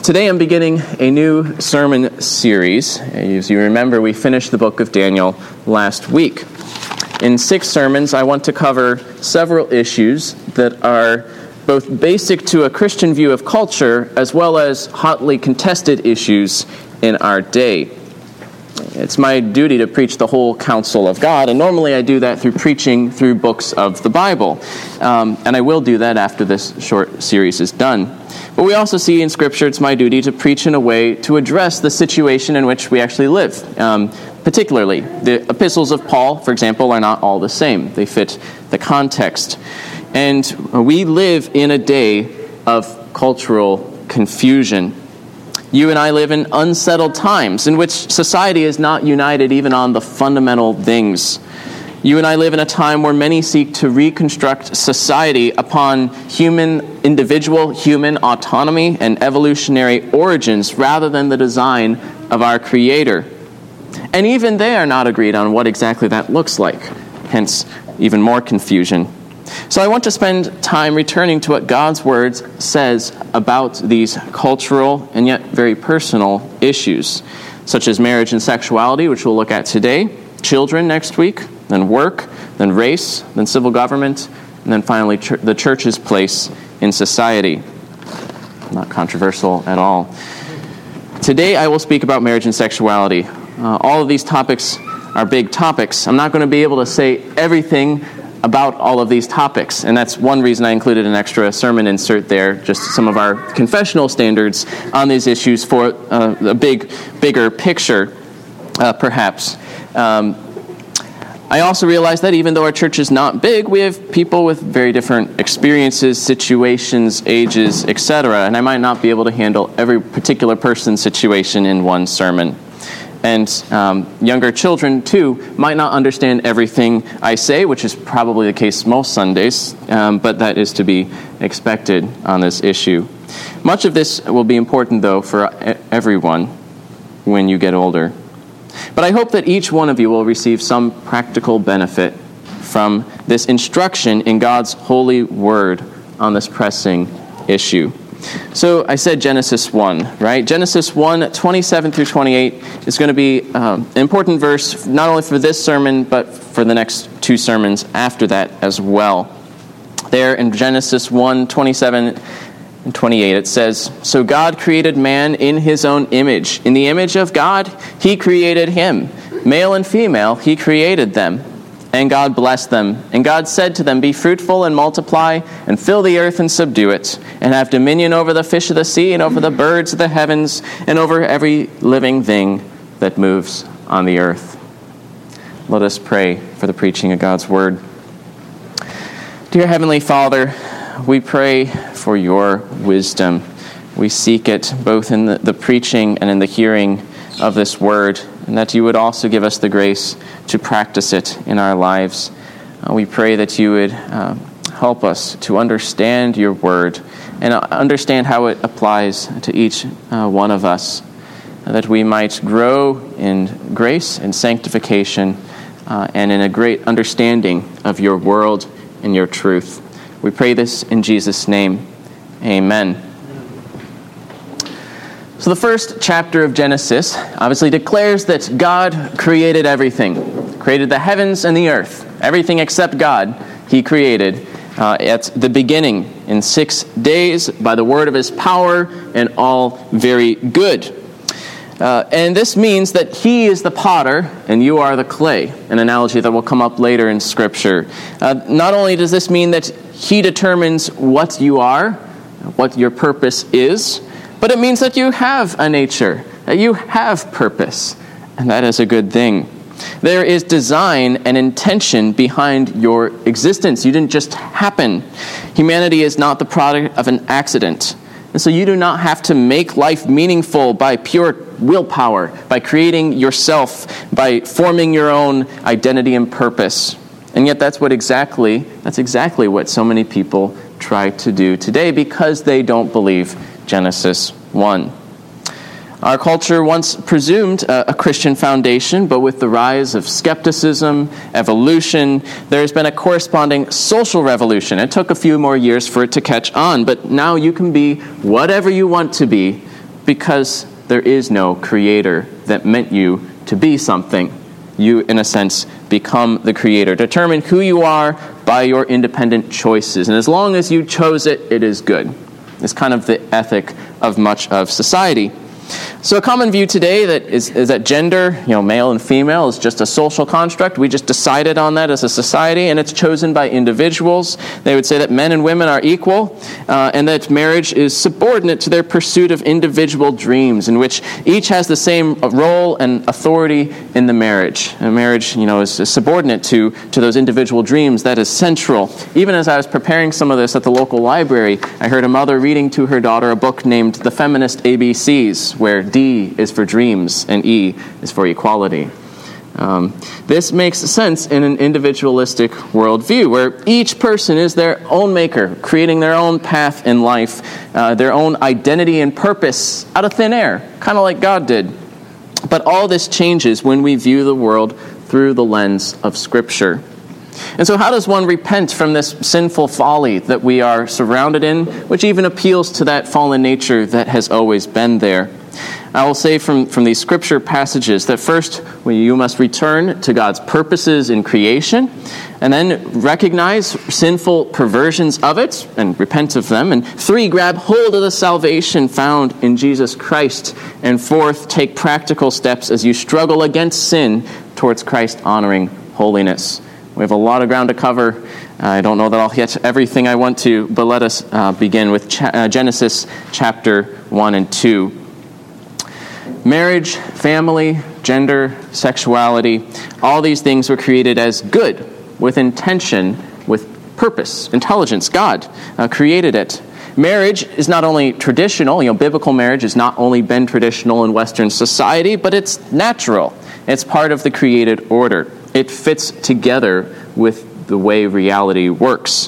Today I'm beginning a new sermon series. As you remember, we finished the book of Daniel last week. In 6 sermons, I want to cover several issues that are both basic to a Christian view of culture as well as hotly contested issues in our day. It's my duty to preach the whole counsel of God, and normally I do that through preaching through books of the Bible. And I will do that after this short series is done. But we also see in Scripture it's my duty to preach in a way to address the situation in which we actually live. Particularly, the epistles of Paul, for example, are not all the same. They fit the context. And we live in a day of cultural confusion. You and I live in unsettled times in which society is not united even on the fundamental things. You and I live in a time where many seek to reconstruct society upon individual human autonomy and evolutionary origins rather than the design of our Creator. And even they are not agreed on what exactly that looks like, hence even more confusion. So I want to spend time returning to what God's Word says about these cultural and yet very personal issues, such as marriage and sexuality, which we'll look at today, children next week, then work, then race, then civil government, and then finally the church's place in society. Not controversial at all. Today I will speak about marriage and sexuality. All of these topics are big topics. I'm not going to be able to say everything about all of these topics, and that's one reason I included an extra sermon insert there, just some of our confessional standards on these issues for a bigger picture, perhaps. I also realize that even though our church is not big, we have people with very different experiences, situations, ages, etc., and I might not be able to handle every particular person's situation in one sermon. And younger children, too, might not understand everything I say, which is probably the case most Sundays, but that is to be expected on this issue. Much of this will be important, though, for everyone when you get older. But I hope that each one of you will receive some practical benefit from this instruction in God's holy word on this pressing issue. So I said Genesis 1, right? Genesis 1, 27 through 28 is going to be an important verse, not only for this sermon, but for the next 2 sermons after that as well. There in Genesis 1, 27 and 28, it says, "So God created man in his own image. In the image of God, he created him. Male and female, he created them. And God blessed them. And God said to them, 'Be fruitful and multiply, and fill the earth and subdue it, and have dominion over the fish of the sea, and over the birds of the heavens, and over every living thing that moves on the earth.'" Let us pray for the preaching of God's word. Dear Heavenly Father, we pray for your wisdom. We seek it both in the preaching and in the hearing of this word, and that you would also give us the grace to practice it in our lives. We pray that you would help us to understand your word and understand how it applies to each one of us, that we might grow in grace and sanctification and in a great understanding of your world and your truth. We pray this in Jesus' name. Amen. So the first chapter of Genesis obviously declares that God created everything. Created the heavens and the earth. Everything except God, he created at the beginning in 6 days by the word of his power, and all very good. And this means that he is the potter and you are the clay, an analogy that will come up later in Scripture. Not only does this mean that he determines what you are, what your purpose is, but it means that you have a nature, that you have purpose, and that is a good thing. There is design and intention behind your existence. You didn't just happen. Humanity is not the product of an accident. And so you do not have to make life meaningful by pure willpower, by creating yourself, by forming your own identity and purpose. And yet that's exactly what so many people try to do today because they don't believe Genesis 1. Our culture once presumed a Christian foundation, but with the rise of skepticism, evolution, there's been a corresponding social revolution. It took a few more years for it to catch on, but now you can be whatever you want to be because there is no creator that meant you to be something. You, in a sense, become the creator. Determine who you are by your independent choices. And as long as you chose it, it is good. It's kind of the ethic of much of society. So a common view today that is that gender, male and female, is just a social construct. We just decided on that as a society, and it's chosen by individuals. They would say that men and women are equal, and that marriage is subordinate to their pursuit of individual dreams, in which each has the same role and authority in the marriage. And marriage, is subordinate to those individual dreams. That is central. Even as I was preparing some of this at the local library, I heard a mother reading to her daughter a book named The Feminist ABCs, where D is for dreams and E is for equality. This makes sense in an individualistic worldview, where each person is their own maker, creating their own path in life, their own identity and purpose out of thin air, kind of like God did. But all this changes when we view the world through the lens of Scripture. And so how does one repent from this sinful folly that we are surrounded in, which even appeals to that fallen nature that has always been there? I will say from these scripture passages that first, you must return to God's purposes in creation, and then recognize sinful perversions of it and repent of them. And 3, grab hold of the salvation found in Jesus Christ. And 4th, take practical steps as you struggle against sin towards Christ-honoring holiness. We have a lot of ground to cover. I don't know that I'll get everything I want to, but let us begin with Genesis chapter 1 and 2. Marriage, family, gender, sexuality, all these things were created as good, with intention, with purpose, intelligence. God created it. Marriage is not only traditional, biblical marriage has not only been traditional in Western society, but it's natural. It's part of the created order. It fits together with the way reality works.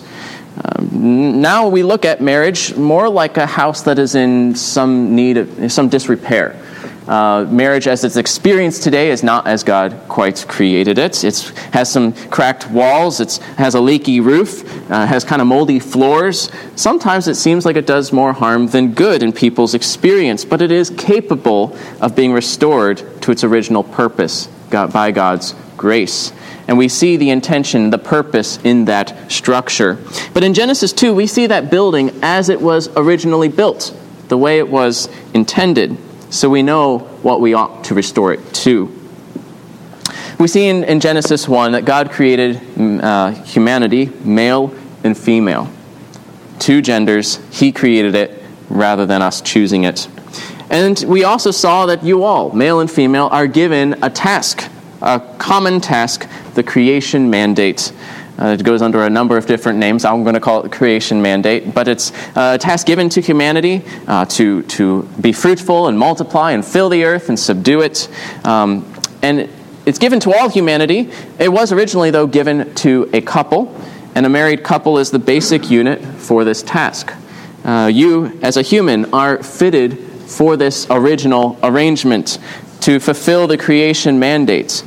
Now we look at marriage more like a house that is in some disrepair. Marriage as it's experienced today is not as God quite created it. It has some cracked walls, it has a leaky roof, has kind of moldy floors. Sometimes it seems like it does more harm than good in people's experience, but it is capable of being restored to its original purpose by God's grace. And we see the intention, the purpose in that structure. But in Genesis 2, we see that building as it was originally built, the way it was intended. So we know what we ought to restore it to. We see in Genesis 1 that God created humanity, male and female. 2 genders, He created it rather than us choosing it. And we also saw that you all, male and female, are given a task, a common task, the creation mandate. It goes under a number of different names. I'm going to call it the creation mandate. But it's a task given to humanity to be fruitful and multiply and fill the earth and subdue it. And it's given to all humanity. It was originally, though, given to a couple. And a married couple is the basic unit for this task. You, as a human, are fitted for this original arrangement to fulfill the creation mandate.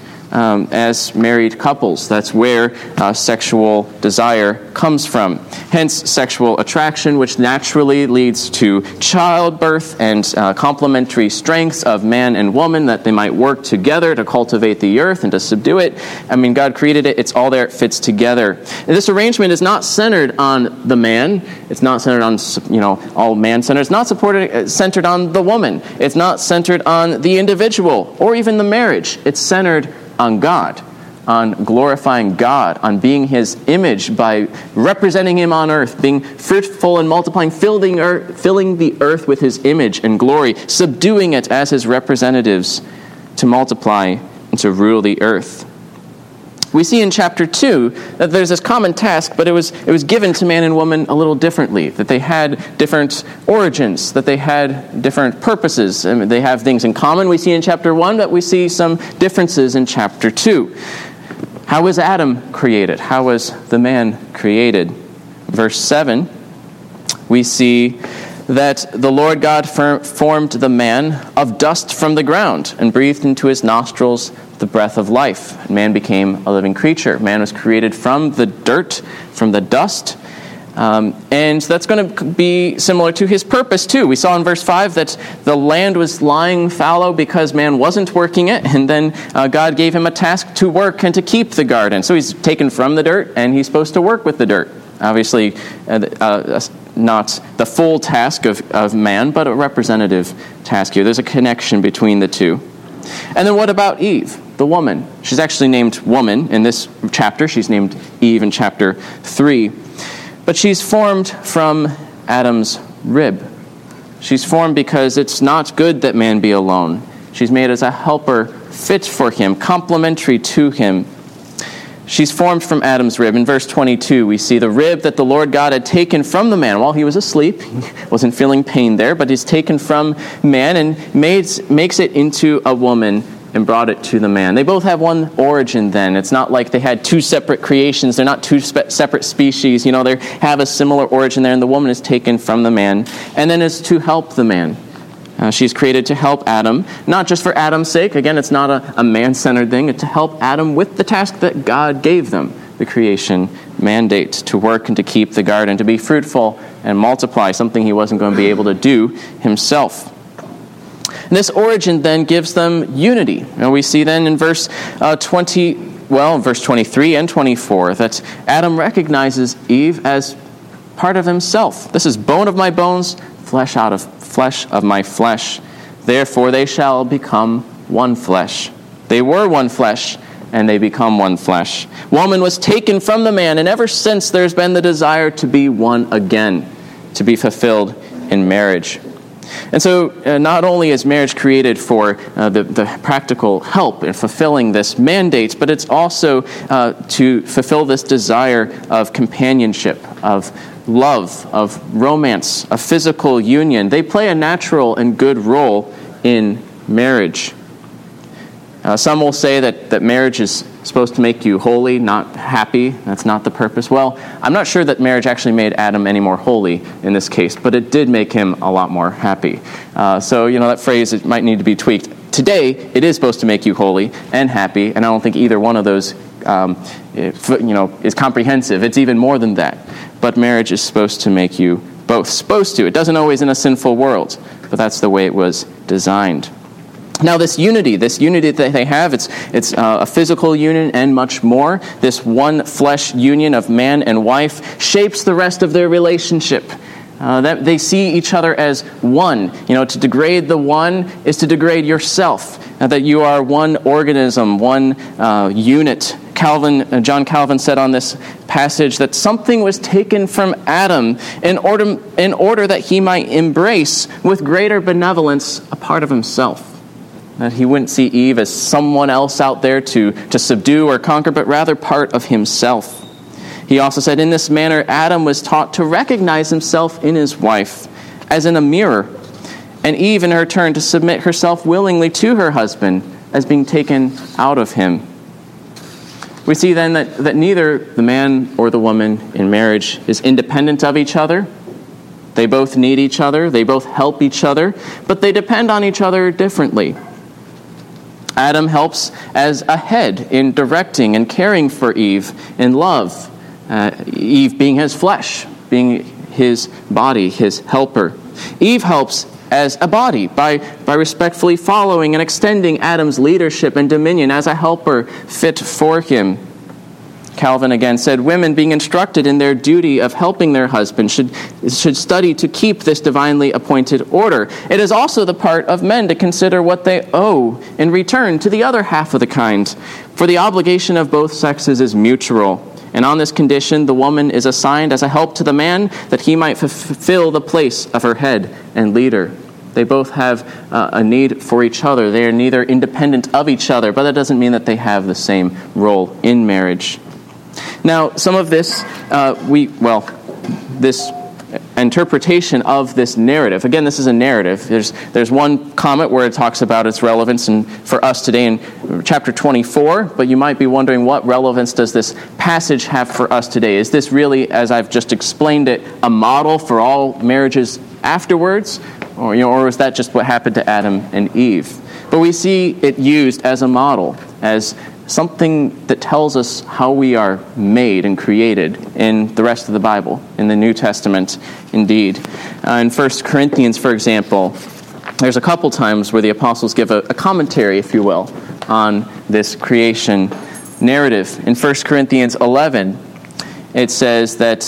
As married couples. That's where sexual desire comes from. Hence, sexual attraction, which naturally leads to childbirth and complementary strengths of man and woman, that they might work together to cultivate the earth and to subdue it. God created it. It's all there. It fits together. And this arrangement is not centered on the man. It's not centered on, all man-centered. It's not centered on the woman. It's not centered on the individual or even the marriage. It's centered on God, on glorifying God, on being His image by representing Him on earth, being fruitful and multiplying, filling the earth with His image and glory, subduing it as His representatives to multiply and to rule the earth. We see in chapter 2 that there's this common task, but it was given to man and woman a little differently, that they had different origins, that they had different purposes. They have things in common, we see in chapter 1, but we see some differences in chapter 2. How was Adam created? How was the man created? Verse 7, we see that the Lord God formed the man of dust from the ground and breathed into his nostrils the breath of life. Man became a living creature. Man was created from the dirt, from the dust, And that's going to be similar to his purpose, too. We saw in verse 5 that the land was lying fallow because man wasn't working it, and then God gave him a task to work and to keep the garden. So he's taken from the dirt, and he's supposed to work with the dirt. Obviously, not the full task of man, but a representative task here. There's a connection between the two. And then what about Eve, the woman? She's actually named woman in this chapter. She's named Eve in chapter 3. But she's formed from Adam's rib. She's formed because it's not good that man be alone. She's made as a helper fit for him, complementary to him. She's formed from Adam's rib. In verse 22, we see the rib that the Lord God had taken from the man while he was asleep. He wasn't feeling pain there, but he's taken from man and makes it into a woman and brought it to the man. They both have one origin then. It's not like they had two separate creations. They're not two separate species. They have a similar origin there, and the woman is taken from the man and then is to help the man. She's created to help Adam, not just for Adam's sake. Again, it's not a man-centered thing. It's to help Adam with the task that God gave them, the creation mandate, to work and to keep the garden, to be fruitful and multiply, something he wasn't going to be able to do himself. And this origin then gives them unity. We see then in verse 23 and 24 that Adam recognizes Eve as part of himself. This is bone of my bones, flesh out of flesh of my flesh. Therefore they shall become one flesh. They were one flesh, and they become one flesh. Woman was taken from the man, and ever since there's been the desire to be one again, to be fulfilled in marriage. And so not only is marriage created for the practical help in fulfilling this mandate, but it's also to fulfill this desire of companionship, of love, of romance, a physical union. They play a natural and good role in marriage. Some will say that marriage is supposed to make you holy, not happy. That's not the purpose. Well, I'm not sure that marriage actually made Adam any more holy in this case, but it did make him a lot more happy. So that phrase, it might need to be tweaked. Today, it is supposed to make you holy and happy, and I don't think either one of those is comprehensive. It's even more than that. But marriage is supposed to make you both. Supposed to. It doesn't always in a sinful world, but that's the way it was designed. Now this unity that they have, it's a physical union and much more. This one flesh union of man and wife shapes the rest of their relationship. That they see each other as one. To degrade the one is to degrade yourself. That you are one organism, one unit. John Calvin said on this passage that something was taken from Adam in order that he might embrace with greater benevolence a part of himself. That he wouldn't see Eve as someone else out there to subdue or conquer, but rather part of himself. He also said, in this manner, Adam was taught to recognize himself in his wife as in a mirror, and Eve, in her turn, to submit herself willingly to her husband as being taken out of him. We see then that neither the man or the woman in marriage is independent of each other. They both need each other. They both help each other, but they depend on each other differently. Adam helps as a head in directing and caring for Eve in love. Eve being his flesh, being his body, his helper. Eve helps as a body by respectfully following and extending Adam's leadership and dominion as a helper fit for him. Calvin again said, women being instructed in their duty of helping their husband should study to keep this divinely appointed order. It is also the part of men to consider what they owe in return to the other half of the kind. For the obligation of both sexes is mutual. And on this condition, the woman is assigned as a help to the man that he might fulfill the place of her head and leader. They both have a need for each other. They are neither independent of each other, but that doesn't mean that they have the same role in marriage. Now, some of this, this interpretation of this narrative. Again, this is a narrative. There's one comment where it talks about its relevance for us today in chapter 24, but you might be wondering, what relevance does this passage have for us today? Is this really, as I've just explained it, a model for all marriages afterwards? Or is that just what happened to Adam and Eve? But we see it used as a model, as something that tells us how we are made and created in the rest of the Bible, in the New Testament, indeed. In 1 Corinthians, for example, there's a couple times where the apostles give a commentary, if you will, on this creation narrative. In 1 Corinthians 11, it says that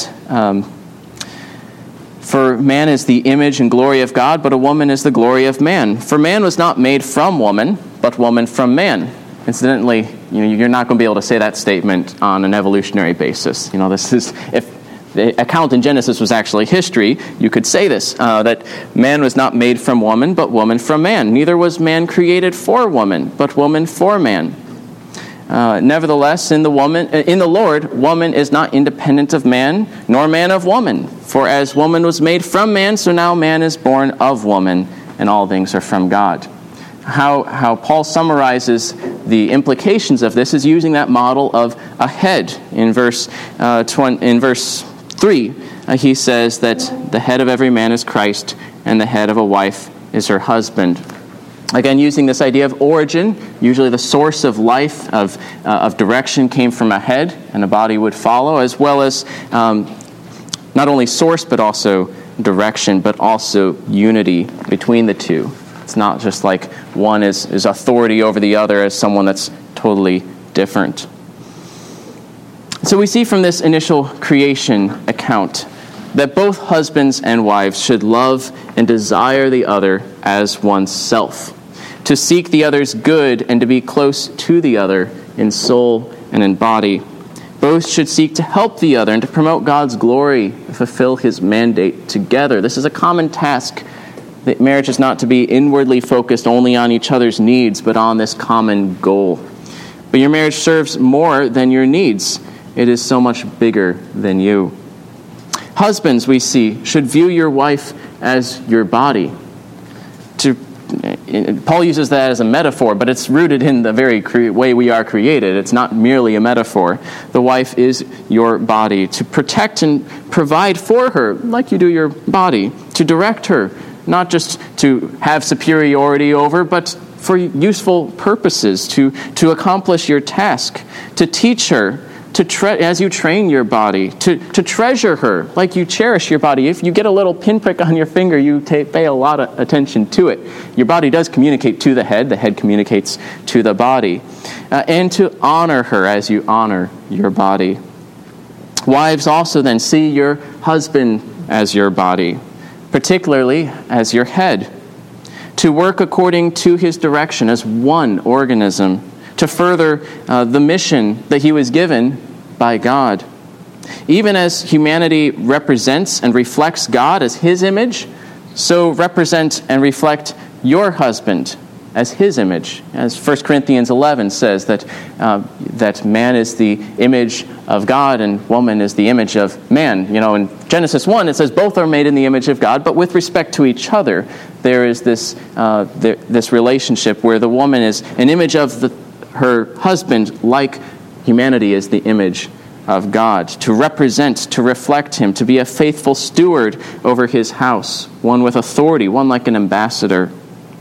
for man is the image and glory of God, but a woman is the glory of man. For man was not made from woman, but woman from man. Incidentally, you're not going to be able to say that statement on an evolutionary basis. This is, if the account in Genesis was actually history, you could say this, that man was not made from woman, but woman from man. Neither was man created for woman, but woman for man. Nevertheless, in the Lord, woman is not independent of man, nor man of woman. For as woman was made from man, so now man is born of woman, and all things are from God. How Paul summarizes the implications of this is using that model of a head. In verse 3, he says that the head of every man is Christ, and the head of a wife is her husband. Again, using this idea of origin, usually the source of life, of direction came from a head, and a body would follow, as well as not only source, but also direction, but also unity between the two. It's not just like one is authority over the other as someone that's totally different. So we see from this initial creation account that both husbands and wives should love and desire the other as oneself, to seek the other's good and to be close to the other in soul and in body. Both should seek to help the other and to promote God's glory and fulfill his mandate together. This is a common task. That marriage is not to be inwardly focused only on each other's needs, but on this common goal. But your marriage serves more than your needs. It is so much bigger than you. Husbands, we see, should view your wife as your body. Paul uses that as a metaphor, but it's rooted in the very way we are created. It's not merely a metaphor. The wife is your body. To protect and provide for her, like you do your body. To direct her, not just to have superiority over, but for useful purposes, to accomplish your task, to teach her, as you train your body, to treasure her like you cherish your body. If you get a little pinprick on your finger, you pay a lot of attention to it. Your body does communicate to the head communicates to the body. And to honor her as you honor your body. Wives also then see your husband as your body, particularly as your head, to work according to his direction as one organism, to further the mission that he was given by God. Even as humanity represents and reflects God as his image, so represent and reflect your husband as his image. As 1 Corinthians 11 says that man is the image of God and woman is the image of man. In Genesis 1 it says both are made in the image of God, but with respect to each other, there is this relationship where the woman is an image of her husband, like humanity is the image of God, to represent, to reflect him, to be a faithful steward over his house, one with authority, one like an ambassador.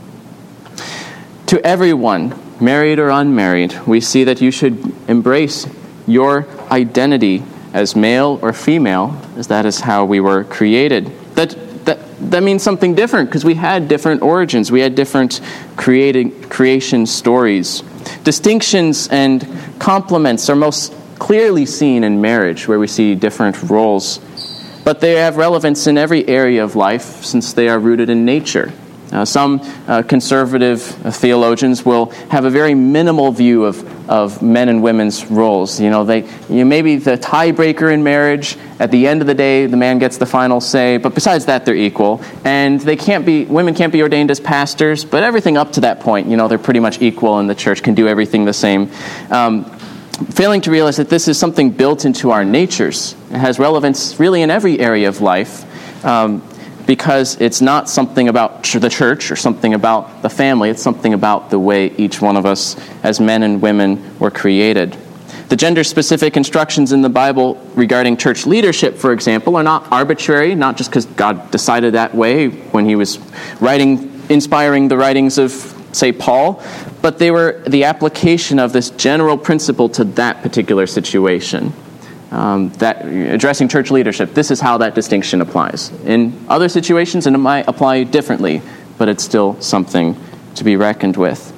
To everyone, married or unmarried, we see that you should embrace your identity as male or female, as that is how we were created. That means something different, because we had different origins. We had different creation stories. Distinctions and complements are most clearly seen in marriage, where we see different roles. But they have relevance in every area of life, since they are rooted in nature. Some conservative theologians will have a very minimal view of men and women's roles. Maybe the tiebreaker in marriage. At the end of the day, the man gets the final say. But besides that, they're equal, and women can't be ordained as pastors. But everything up to that point, they're pretty much equal, and the church can do everything the same. Failing to realize that this is something built into our natures. It has relevance really in every area of life. Because it's not something about the church or something about the family. It's something about the way each one of us as men and women were created. The gender-specific instructions in the Bible regarding church leadership, for example, are not arbitrary, not just because God decided that way when he was inspiring the writings of say, Paul, but they were the application of this general principle to that particular situation. That addressing church leadership, this is how that distinction applies. In other situations, it might apply differently, but it's still something to be reckoned with.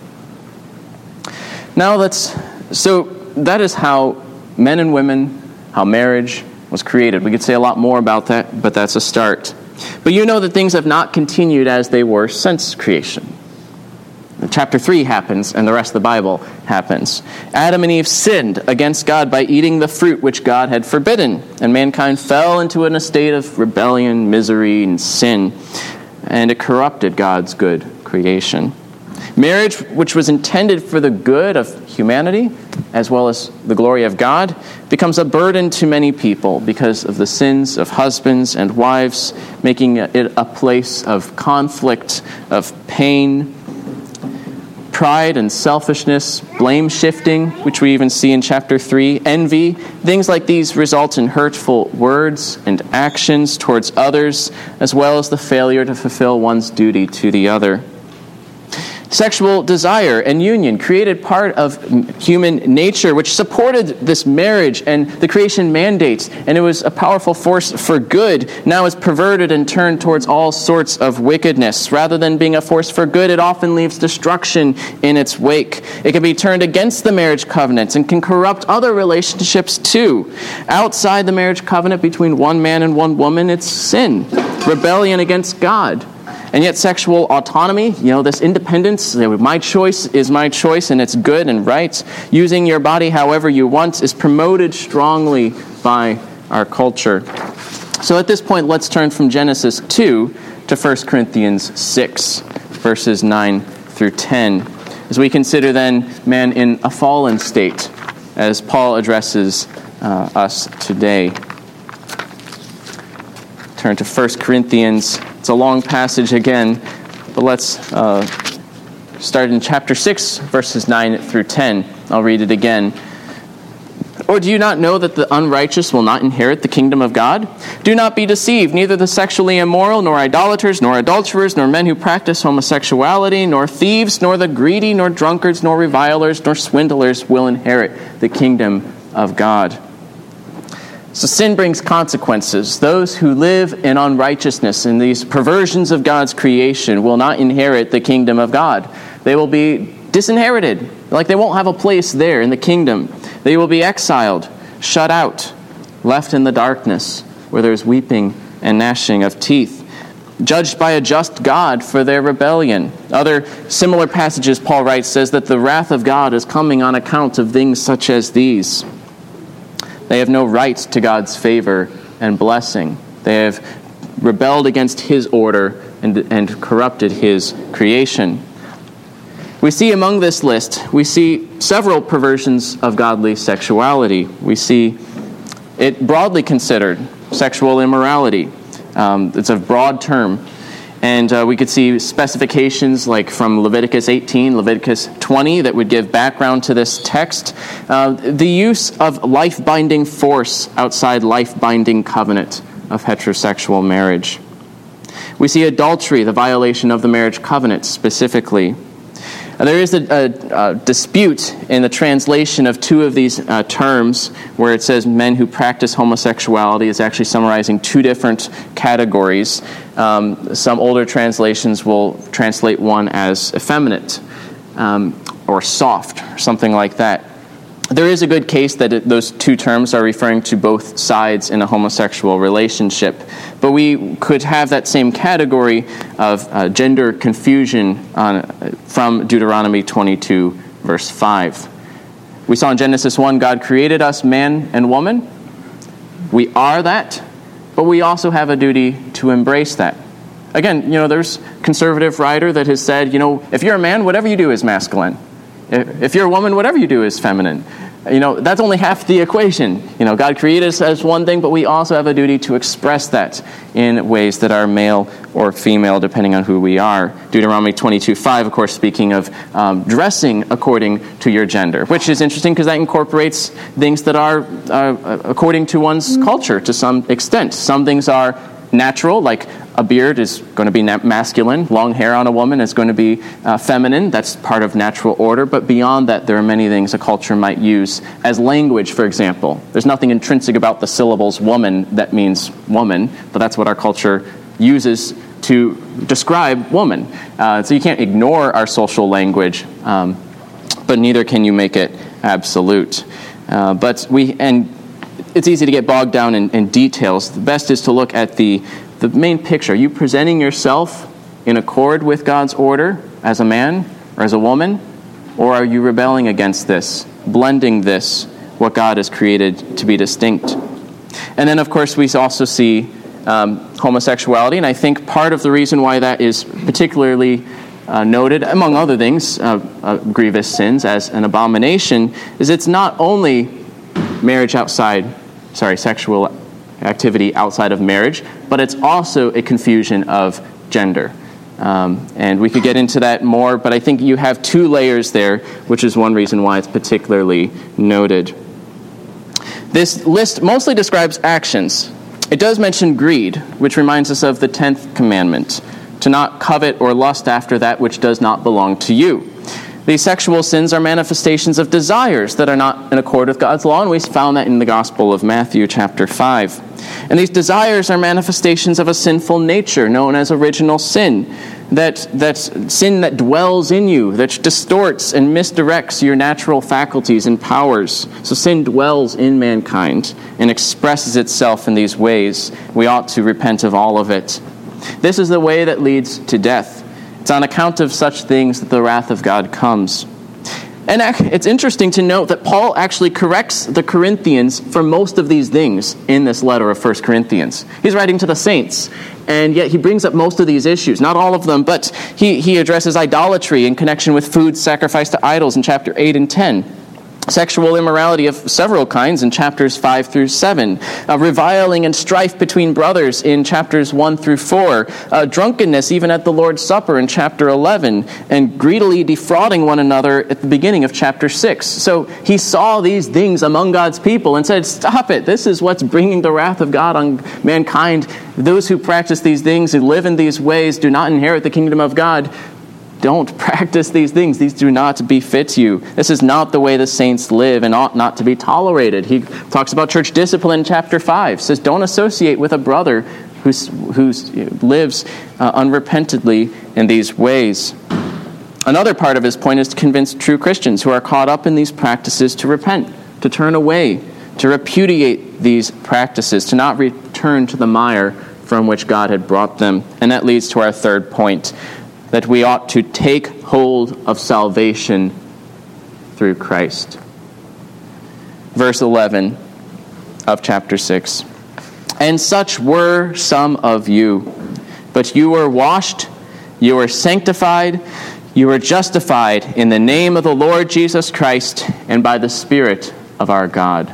Now so that is how men and women, how marriage was created. We could say a lot more about that, but that's a start. But you know that things have not continued as they were since creation. Chapter 3 happens, and the rest of the Bible happens. Adam and Eve sinned against God by eating the fruit which God had forbidden, and mankind fell into an estate of rebellion, misery, and sin, and it corrupted God's good creation. Marriage, which was intended for the good of humanity, as well as the glory of God, becomes a burden to many people because of the sins of husbands and wives, making it a place of conflict, of pain, pride and selfishness, blame shifting, which we even see in chapter 3, envy. Things like these result in hurtful words and actions towards others, as well as the failure to fulfill one's duty to the other. Sexual desire and union created part of human nature, which supported this marriage and the creation mandates, and it was a powerful force for good. Now is perverted and turned towards all sorts of wickedness. Rather than being a force for good, it often leaves destruction in its wake. It can be turned against the marriage covenant and can corrupt other relationships too. Outside the marriage covenant between one man and one woman, it's sin, rebellion against God. And yet sexual autonomy, this independence, my choice is my choice and it's good and right, using your body however you want, is promoted strongly by our culture. So at this point, let's turn from Genesis 2 to 1 Corinthians 6, verses 9 through 10, as we consider then man in a fallen state, as Paul addresses us today. Turn to 1 Corinthians. It's a long passage again, but let's start in chapter 6, verses 9 through 10. I'll read it again. Or do you not know that the unrighteous will not inherit the kingdom of God? Do not be deceived. Neither the sexually immoral, nor idolaters, nor adulterers, nor men who practice homosexuality, nor thieves, nor the greedy, nor drunkards, nor revilers, nor swindlers will inherit the kingdom of God. So sin brings consequences. Those who live in unrighteousness, in these perversions of God's creation, will not inherit the kingdom of God. They will be disinherited, like they won't have a place there in the kingdom. They will be exiled, shut out, left in the darkness, where there's weeping and gnashing of teeth, judged by a just God for their rebellion. Other similar passages, Paul writes, says that the wrath of God is coming on account of things such as these. They have no right to God's favor and blessing. They have rebelled against His order and corrupted His creation. We see among this list, we see several perversions of godly sexuality. We see it broadly considered sexual immorality. It's a broad term. And we could see specifications like from Leviticus 18, Leviticus 20 that would give background to this text. The use of life-binding force outside life-binding covenant of heterosexual marriage. We see adultery, the violation of the marriage covenant specifically. There is a dispute in the translation of two of these terms where it says men who practice homosexuality is actually summarizing two different categories. Some older translations will translate one as effeminate or soft, or something like that. There is a good case that those two terms are referring to both sides in a homosexual relationship, but we could have that same category of gender confusion from Deuteronomy 22, verse 5. We saw in Genesis 1, God created us man and woman. We are that, but we also have a duty to embrace that. Again, there's a conservative writer that has said, if you're a man, whatever you do is masculine. If you're a woman, whatever you do is feminine. That's only half the equation. God created us as one thing, but we also have a duty to express that in ways that are male or female, depending on who we are. Deuteronomy 22:5, of course, speaking of dressing according to your gender, which is interesting because that incorporates things that are according to one's culture to some extent. Some things are natural, like A beard is going to be masculine. Long hair on a woman is going to be feminine. That's part of natural order. But beyond that, there are many things a culture might use as language, for example. There's nothing intrinsic about the syllables woman that means woman, but that's what our culture uses to describe woman. So you can't ignore our social language, but neither can you make it absolute. And it's easy to get bogged down in details. The best is to look at the main picture. Are you presenting yourself in accord with God's order as a man or as a woman? Or are you rebelling against this, blending this, what God has created to be distinct? And then, of course, we also see homosexuality, and I think part of the reason why that is particularly noted, among other things, grievous sins as an abomination, is it's not only sexual activity outside of marriage, but it's also a confusion of gender. And we could get into that more, but I think you have two layers there, which is one reason why it's particularly noted. This list mostly describes actions. It does mention greed, which reminds us of the 10th commandment, to not covet or lust after that which does not belong to you. These sexual sins are manifestations of desires that are not in accord with God's law, and we found that in the Gospel of Matthew chapter 5. And these desires are manifestations of a sinful nature known as original sin, that sin that dwells in you, that distorts and misdirects your natural faculties and powers. So sin dwells in mankind and expresses itself in these ways. We ought to repent of all of it. This is the way that leads to death. It's on account of such things that the wrath of God comes. And it's interesting to note that Paul actually corrects the Corinthians for most of these things in this letter of 1 Corinthians. He's writing to the saints, and yet he brings up most of these issues. Not all of them, but he addresses idolatry in connection with food sacrificed to idols in chapter 8 and 10. Sexual immorality of several kinds in chapters 5 through 7. Reviling and strife between brothers in chapters 1 through 4. Drunkenness even at the Lord's Supper in chapter 11. And greedily defrauding one another at the beginning of chapter 6. So he saw these things among God's people and said, stop it. This is what's bringing the wrath of God on mankind. Those who practice these things and live in these ways do not inherit the kingdom of God. Don't practice these things. These do not befit you. This is not the way the saints live and ought not to be tolerated. He talks about church discipline in chapter 5. Says, don't associate with a brother who lives unrepentantly in these ways. Another part of his point is to convince true Christians who are caught up in these practices to repent, to turn away, to repudiate these practices, to not return to the mire from which God had brought them. And that leads to our third point, that we ought to take hold of salvation through Christ. Verse 11 of chapter 6. And such were some of you, but you were washed, you were sanctified, you were justified in the name of the Lord Jesus Christ and by the Spirit of our God.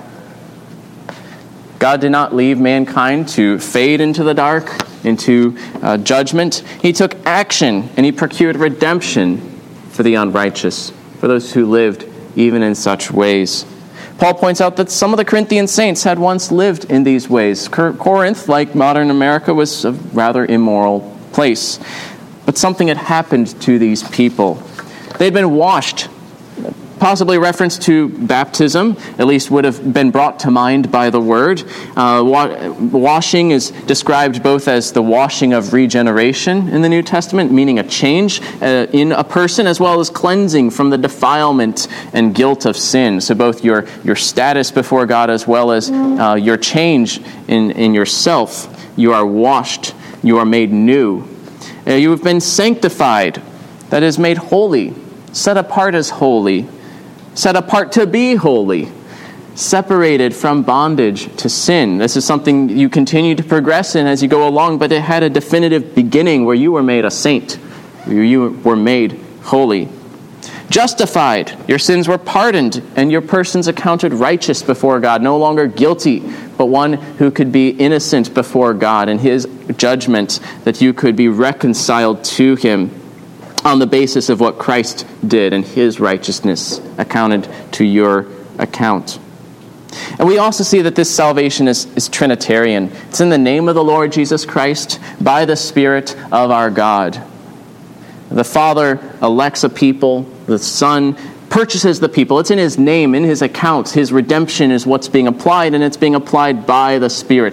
God did not leave mankind to fade into the dark, into judgment. He took action and he procured redemption for the unrighteous, for those who lived even in such ways. Paul points out that some of the Corinthian saints had once lived in these ways. Corinth, like modern America, was a rather immoral place. But something had happened to these people. They'd been washed. Possibly reference to baptism, at least would have been brought to mind by the word. Washing is described both as the washing of regeneration in the New Testament, meaning a change in a person, as well as cleansing from the defilement and guilt of sin. So both your status before God as well as your change in yourself. You are washed. You are made new. You have been sanctified, that is made holy, set apart as holy, set apart to be holy, separated from bondage to sin. This is something you continue to progress in as you go along, but it had a definitive beginning where you were made a saint. You were made holy. Justified, your sins were pardoned, and your persons accounted righteous before God, no longer guilty, but one who could be innocent before God in his judgment, that you could be reconciled to him on the basis of what Christ did and his righteousness accounted to your account. And we also see that this salvation is Trinitarian. It's in the name of the Lord Jesus Christ, by the Spirit of our God. The Father elects a people, the Son purchases the people. It's in his name, in his account. His redemption is what's being applied, and it's being applied by the Spirit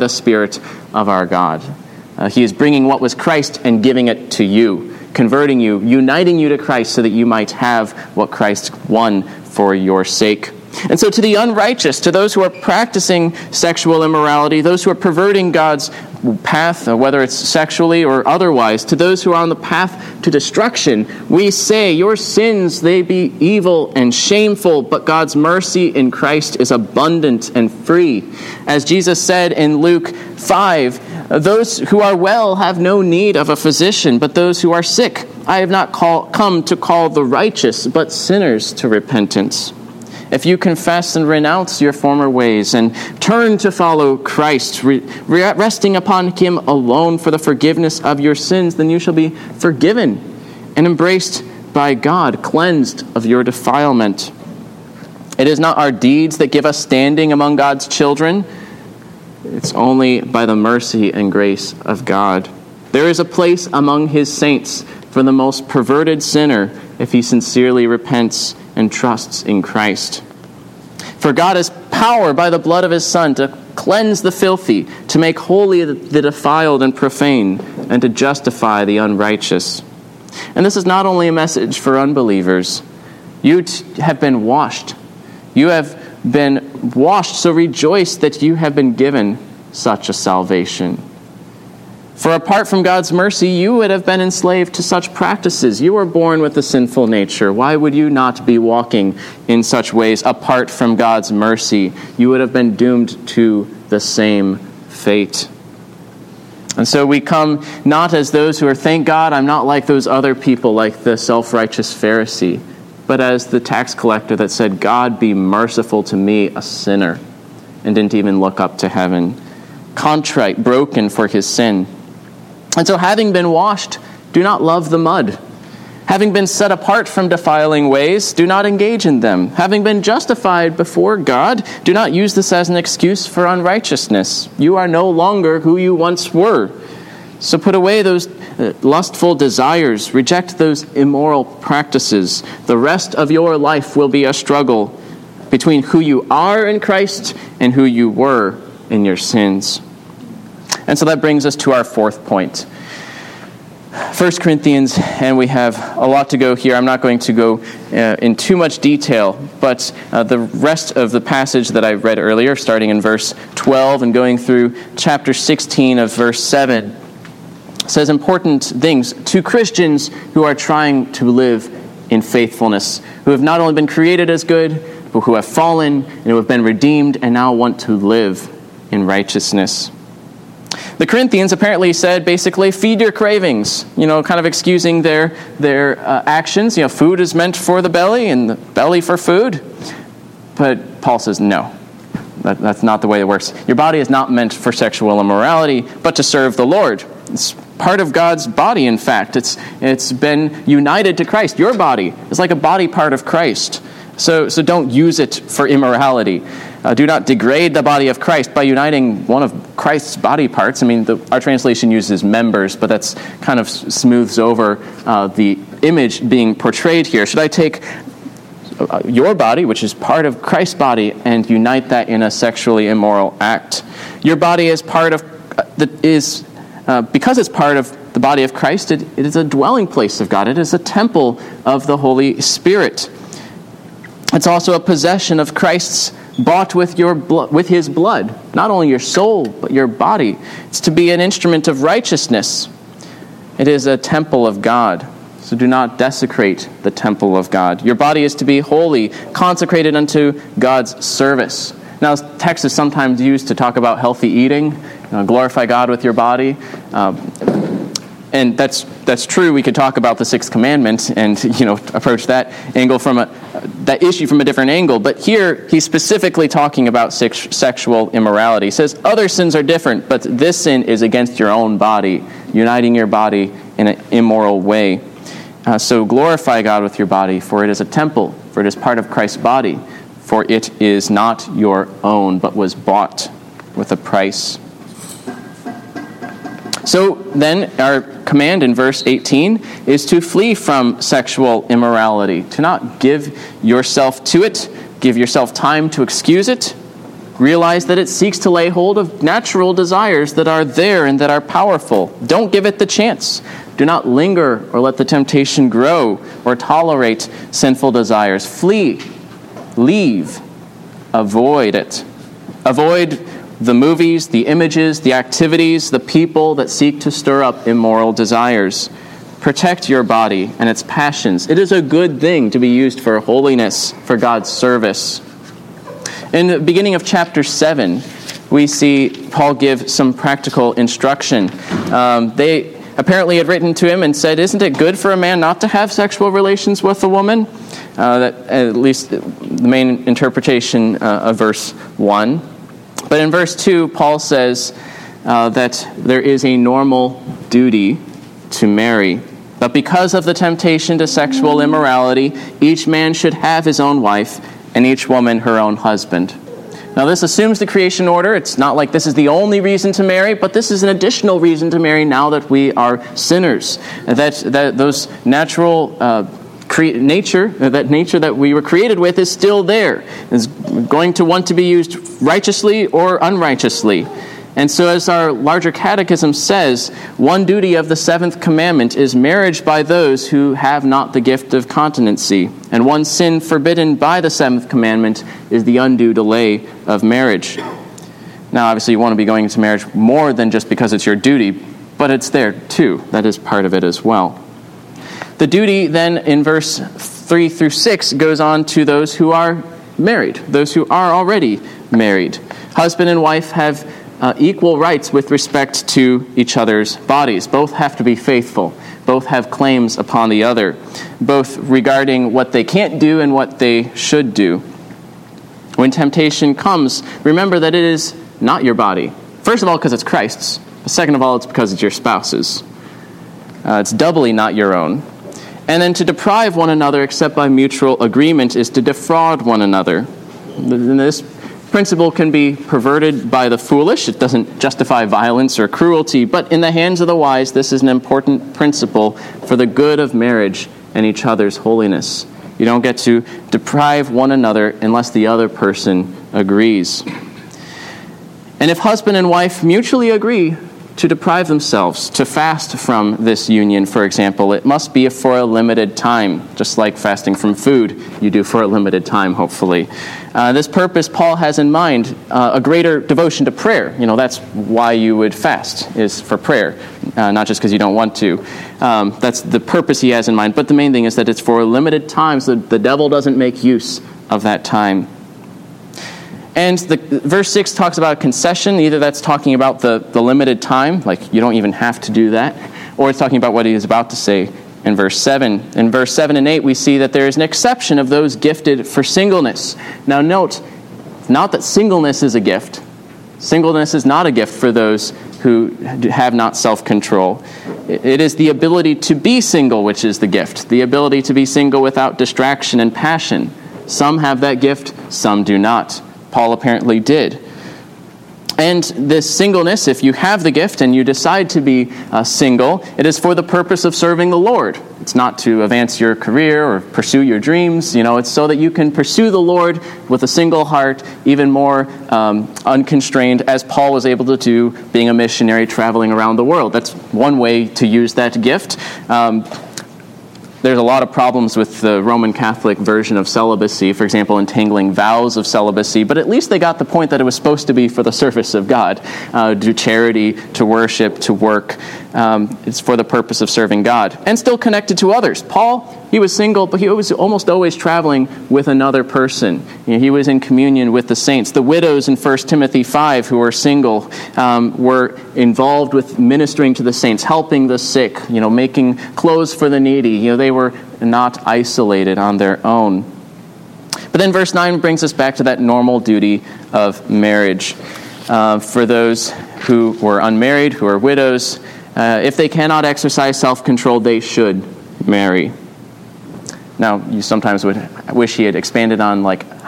of our God. He is bringing what was Christ and giving it to you, converting you, uniting you to Christ so that you might have what Christ won for your sake. And so to the unrighteous, to those who are practicing sexual immorality, those who are perverting God's path, whether it's sexually or otherwise, to those who are on the path to destruction, we say, your sins, they be evil and shameful, but God's mercy in Christ is abundant and free. As Jesus said in Luke 5, those who are well have no need of a physician, but those who are sick. I have not come to call the righteous, but sinners to repentance. If you confess and renounce your former ways and turn to follow Christ, resting upon him alone for the forgiveness of your sins, then you shall be forgiven and embraced by God, cleansed of your defilement. It is not our deeds that give us standing among God's children. It's only by the mercy and grace of God. There is a place among his saints for the most perverted sinner if he sincerely repents and trusts in Christ. For God has power by the blood of his Son to cleanse the filthy, to make holy the defiled and profane, and to justify the unrighteous. And this is not only a message for unbelievers. You have been washed. You have been washed, so rejoice that you have been given such a salvation. For apart from God's mercy, you would have been enslaved to such practices. You were born with a sinful nature. Why would you not be walking in such ways apart from God's mercy? You would have been doomed to the same fate. And so we come not as those who are, thank God, I'm not like those other people, like the self-righteous Pharisee, but as the tax collector that said, God be merciful to me, a sinner, and didn't even look up to heaven. Contrite, broken for his sin. And so having been washed, do not love the mud. Having been set apart from defiling ways, do not engage in them. Having been justified before God, do not use this as an excuse for unrighteousness. You are no longer who you once were. So put away those lustful desires. Reject those immoral practices. The rest of your life will be a struggle between who you are in Christ and who you were in your sins. And so that brings us to our fourth point. 1 Corinthians, and we have a lot to go here. I'm not going to go in too much detail, but the rest of the passage that I read earlier, starting in verse 12 and going through chapter 16 of verse 7, says important things to Christians who are trying to live in faithfulness, who have not only been created as good, but who have fallen and who have been redeemed and now want to live in righteousness. The Corinthians apparently said, basically, feed your cravings, kind of excusing their actions. Food is meant for the belly and the belly for food. But Paul says, no, that's not the way it works. Your body is not meant for sexual immorality, but to serve the Lord. It's part of God's body, in fact. It's been united to Christ. Your body is like a body part of Christ. So don't use it for immorality. Do not degrade the body of Christ by uniting one of Christ's body parts. Our translation uses members, but that's kind of smooths over the image being portrayed here. Should I take your body, which is part of Christ's body, and unite that in a sexually immoral act? Your body is part of because it's part of the body of Christ. It is a dwelling place of God. It is a temple of the Holy Spirit. It's also a possession of Christ's, bought with with his blood. Not only your soul, but your body. It's to be an instrument of righteousness. It is a temple of God. So do not desecrate the temple of God. Your body is to be holy, consecrated unto God's service. Now, text is sometimes used to talk about healthy eating, glorify God with your body. And that's true. We could talk about the sixth commandment and approach that angle that issue from a different angle. But here he's specifically talking about sexual immorality. He says other sins are different, but this sin is against your own body, uniting your body in an immoral way. So glorify God with your body, for it is a temple, for it is part of Christ's body. for it is not your own, but was bought with a price. So then our command in verse 18 is to flee from sexual immorality, to not give yourself to it, give yourself time to excuse it. Realize that it seeks to lay hold of natural desires that are there and that are powerful. Don't give it the chance. Do not linger or let the temptation grow or tolerate sinful desires. Flee, leave, avoid it. Avoid the movies, the images, the activities, the people that seek to stir up immoral desires. Protect your body and its passions. It is a good thing to be used for holiness, for God's service. In the beginning of chapter 7, we see Paul give some practical instruction. They apparently had written to him and said, "Isn't it good for a man not to have sexual relations with a woman?" That at least the main interpretation of verse 1. But in verse 2, Paul says that there is a normal duty to marry. But because of the temptation to sexual immorality, each man should have his own wife, and each woman her own husband. Now this assumes the creation order. It's not like this is the only reason to marry, but this is an additional reason to marry now that we are sinners. That those natural nature that we were created with is still there. It's going to want to be used righteously or unrighteously. And so as our larger catechism says, one duty of the seventh commandment is marriage by those who have not the gift of continency. And one sin forbidden by the seventh commandment is the undue delay of marriage. Now, obviously, you want to be going into marriage more than just because it's your duty, but it's there too. That is part of it as well. The duty then in verse 3 through 6 goes on to those who are married, those who are already married. Husband and wife have equal rights with respect to each other's bodies. Both have to be faithful. Both have claims upon the other, both regarding what they can't do and what they should do. When temptation comes, remember that it is not your body. First of all, because it's Christ's. But second of all, it's because it's your spouse's. It's doubly not your own. And then to deprive one another except by mutual agreement is to defraud one another. This principle can be perverted by the foolish. It doesn't justify violence or cruelty, but in the hands of the wise, this is an important principle for the good of marriage and each other's holiness. You don't get to deprive one another unless the other person agrees. And if husband and wife mutually agree to deprive themselves, to fast from this union, for example, it must be for a limited time, just like fasting from food you do for a limited time, hopefully. This purpose Paul has in mind, a greater devotion to prayer. That's why you would fast, is for prayer, not just because you don't want to. That's the purpose he has in mind. But the main thing is that it's for a limited time, so the devil doesn't make use of that time. And verse 6 talks about concession. Either that's talking about the limited time, like you don't even have to do that, or it's talking about what he is about to say in verse 7. In verse 7 and 8, we see that there is an exception of those gifted for singleness. Now note, not that singleness is a gift. Singleness is not a gift for those who have not self-control. It is the ability to be single which is the gift, the ability to be single without distraction and passion. Some have that gift, some do not. Paul apparently did. And this singleness, if you have the gift and you decide to be single, it is for the purpose of serving the Lord. It's not to advance your career or pursue your dreams. It's so that you can pursue the Lord with a single heart, even more unconstrained, as Paul was able to do being a missionary traveling around the world. That's one way to use that gift. There's a lot of problems with the Roman Catholic version of celibacy, for example, entangling vows of celibacy, but at least they got the point that it was supposed to be for the service of God, do charity, to worship, to work. It's for the purpose of serving God, and still connected to others. Paul, he was single, but he was almost always traveling with another person. He was in communion with the saints. The widows in 1 Timothy 5 who were single were involved with ministering to the saints, helping the sick, making clothes for the needy. They were not isolated on their own. But then verse 9 brings us back to that normal duty of marriage. For those who were unmarried, who are widows, if they cannot exercise self-control, they should marry. Now, you sometimes would wish he had expanded on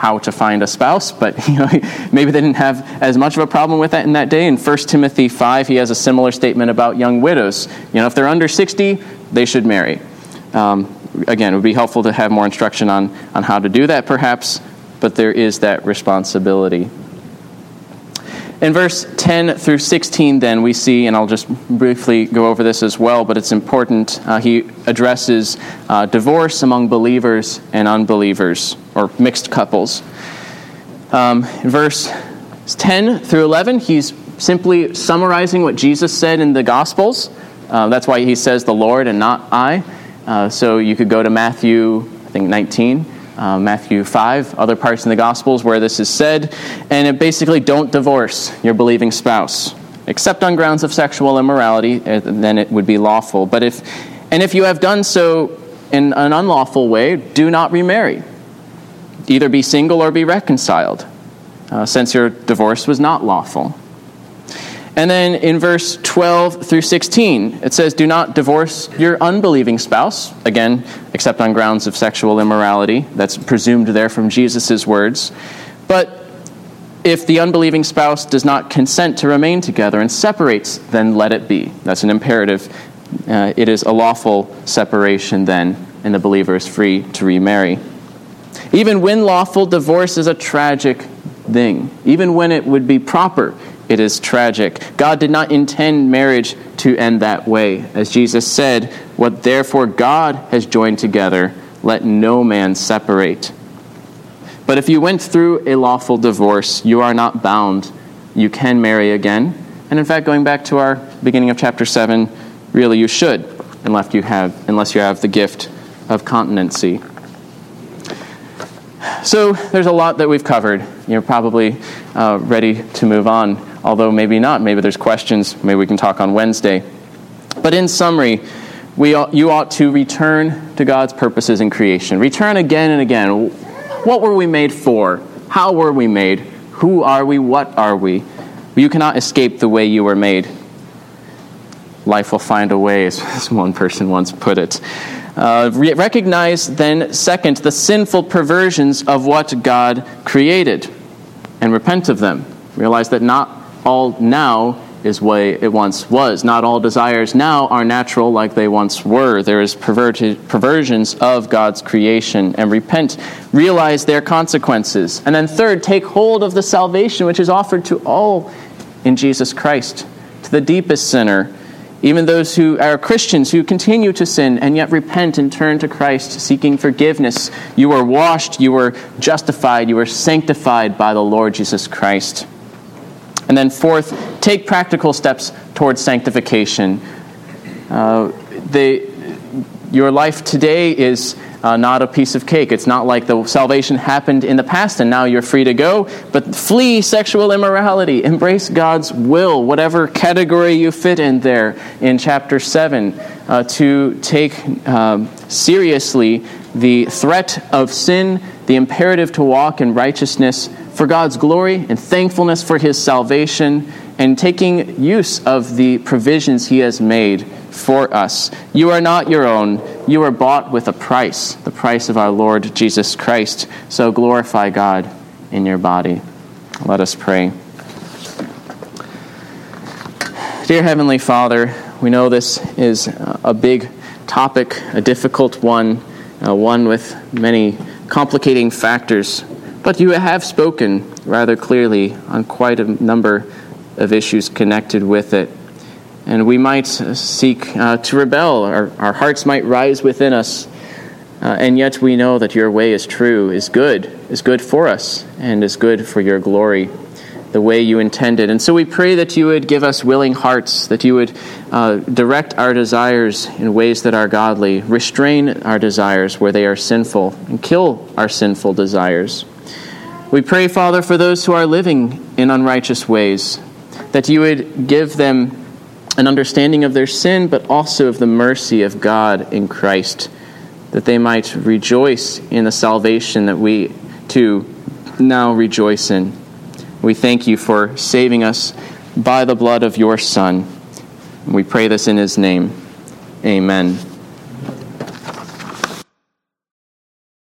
how to find a spouse, but maybe they didn't have as much of a problem with that in that day. In 1 Timothy 5, he has a similar statement about young widows. If they're under 60, they should marry. Again, it would be helpful to have more instruction on how to do that, perhaps, but there is that responsibility. In verse 10 through 16, then, we see, and I'll just briefly go over this as well, but it's important, he addresses divorce among believers and unbelievers, or mixed couples. In verse 10 through 11, he's simply summarizing what Jesus said in the Gospels. That's why he says the Lord and not I. So you could go to Matthew, I think, 19, Matthew 5, other parts in the Gospels where this is said, and it basically, don't divorce your believing spouse, except on grounds of sexual immorality, then it would be lawful. But if you have done so in an unlawful way, do not remarry. Either be single or be reconciled, since your divorce was not lawful. And then in verse 12 through 16, it says, do not divorce your unbelieving spouse, again, except on grounds of sexual immorality. That's presumed there from Jesus' words. But if the unbelieving spouse does not consent to remain together and separates, then let it be. That's an imperative. It is a lawful separation then, and the believer is free to remarry. Even when lawful, divorce is a tragic thing. Even when it would be proper, it is tragic. God did not intend marriage to end that way. As Jesus said, what therefore God has joined together, let no man separate. But if you went through a lawful divorce, you are not bound. You can marry again. And in fact, going back to our beginning of chapter 7, really you should, unless you have the gift of continency. So there's a lot that we've covered. You're probably ready to move on, although maybe not. Maybe there's questions. Maybe we can talk on Wednesday. But in summary, you ought to return to God's purposes in creation. Return again and again. What were we made for? How were we made? Who are we? What are we? You cannot escape the way you were made. Life will find a way, as one person once put it. Recognize then, second, the sinful perversions of what God created, and repent of them. Realize that not all now is the way it once was. Not all desires now are natural like they once were. There is perversions of God's creation, and repent. Realize their consequences. And then third, take hold of the salvation which is offered to all in Jesus Christ, to the deepest sinner, even those who are Christians who continue to sin and yet repent and turn to Christ, seeking forgiveness. You are washed, you are justified, you are sanctified by the Lord Jesus Christ. And then fourth, take practical steps towards sanctification. Your life today is not a piece of cake. It's not like the salvation happened in the past and now you're free to go. But flee sexual immorality. Embrace God's will, whatever category you fit in there in chapter 7, to take seriously the threat of sin, the imperative to walk in righteousness for God's glory and thankfulness for His salvation, and taking use of the provisions He has made for us. You are not your own. You are bought with a price, the price of our Lord Jesus Christ. So glorify God in your body. Let us pray. Dear Heavenly Father, we know this is a big topic, a difficult one, one with many complicating factors. But you have spoken rather clearly on quite a number of issues connected with it. And we might seek to rebel. Our hearts might rise within us. And yet we know that your way is true, is good for us, and is good for your glory, the way you intended. And so we pray that you would give us willing hearts, that you would direct our desires in ways that are godly, restrain our desires where they are sinful, and kill our sinful desires. We pray, Father, for those who are living in unrighteous ways, that you would give them an understanding of their sin, but also of the mercy of God in Christ, that they might rejoice in the salvation that we, too, now rejoice in. We thank you for saving us by the blood of your Son. We pray this in his name. Amen.